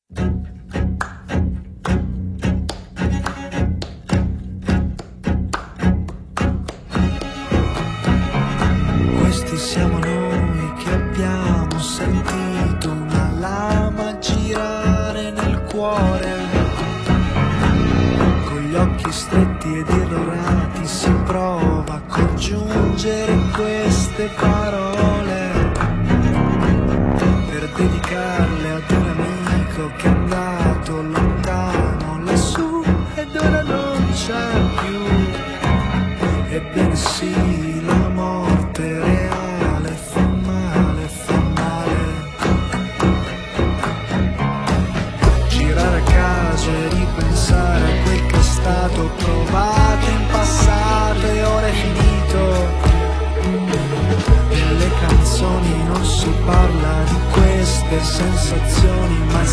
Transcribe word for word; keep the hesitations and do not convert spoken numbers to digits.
Questi siamo noi che abbiamo sentito una lama girare nel cuore. Con gli occhi stretti ed irrorati si prova a congiungere queste parole per dedicarle ad un amico che è andato lontano lassù ed ora non c'è più. Ebbene sì, la morte è reale, fa male, fa male. Girare a caso e ripensare a quel che è stato provato in passato e ora è finito. Nelle canzoni non si parla di queste sensazioni, ma